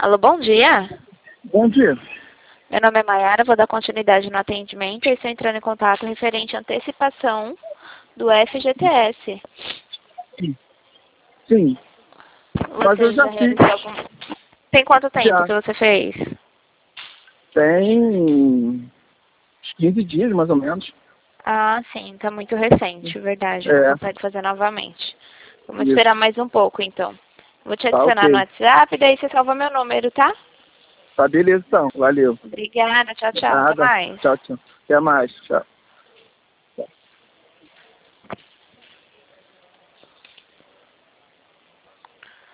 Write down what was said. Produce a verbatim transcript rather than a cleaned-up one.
Alô, bom dia. Bom dia. Meu nome é Mayara, vou dar continuidade no atendimento e estou entrando em contato referente à antecipação do F G T S. Sim. Sim. Você Mas eu já fiz. realizou algum... Tem quanto tempo Já. que você fez? Tem uns quinze dias, mais ou menos. Ah, sim, está muito recente, verdade. É. Não consegue fazer novamente. Vamos Isso. esperar mais um pouco, então. Vou te Tá, adicionar ok. no WhatsApp, daí você salva meu número, tá? Tá, beleza então. Valeu. Obrigada, tchau, tchau. Até Nada. mais. Tchau, tchau. Até mais. Tchau.